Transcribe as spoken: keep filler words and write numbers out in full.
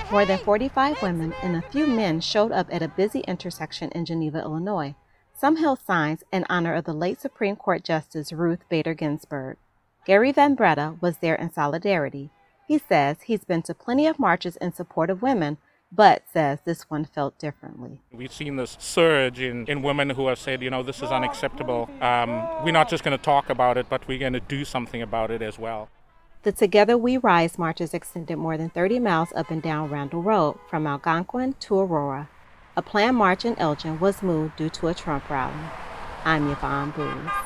More than forty-five women and a few men showed up at a busy intersection in Geneva, Illinois. Some held signs in honor of the late Supreme Court Justice Ruth Bader Ginsburg. Gary Van Breda was there in solidarity. He says he's been to plenty of marches in support of women, but says this one felt differently. We've seen this surge in, in women who have said, you know, this is unacceptable. Um, we're not just going to talk about it, but we're going to do something about it as well. The Together We Rise marches extended more than thirty miles up and down Randall Road from Algonquin to Aurora. A planned march in Elgin was moved due to a Trump rally. I'm Yvonne Booz.